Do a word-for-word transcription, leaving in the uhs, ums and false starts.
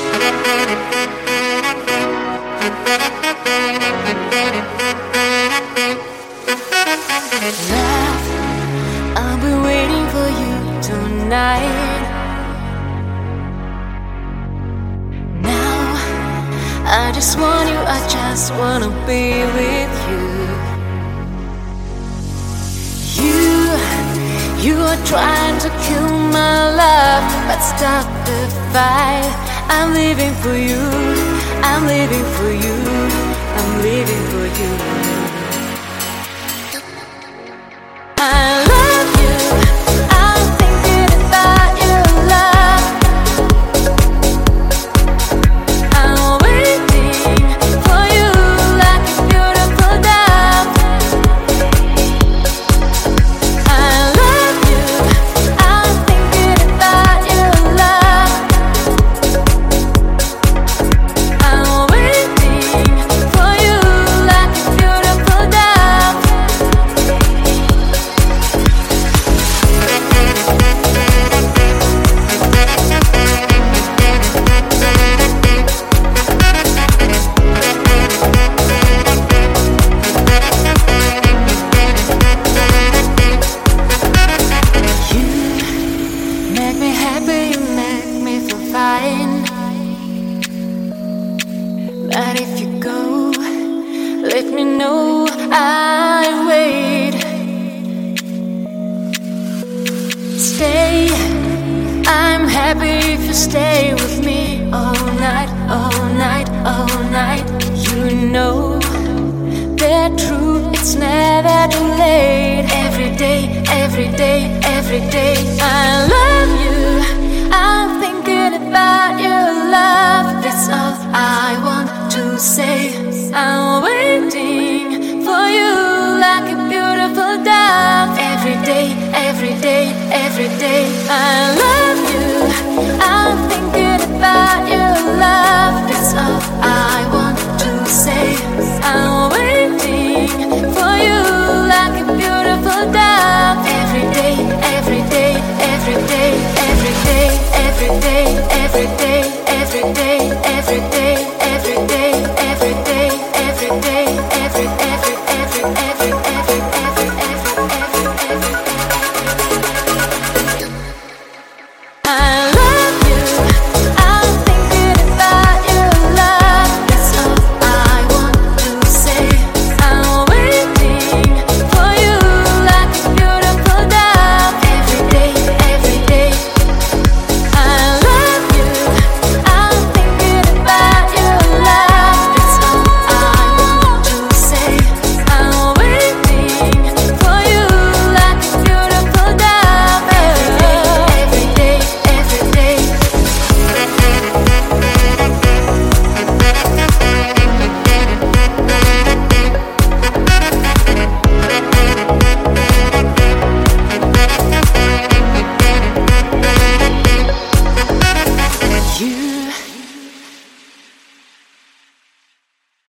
I'll be waiting for you tonight. Now, I just want you, I just wanna be with you. You, you are trying to kill my love, but stop the fight. I'm living for you, I'm living for you, I'm living for you. I love you, I'm thinking about your love. I'm waiting for you like a beautiful dove. I love you, I'm thinking about your love. I'm waiting for you like a beautiful dove. Make me happy, you make me feel fine. But if you go, let me know, I'll wait. Stay, I'm happy if you stay with me all night, all night, all night. You know that true, it's never too late. Every day, every day, every day. I love you, I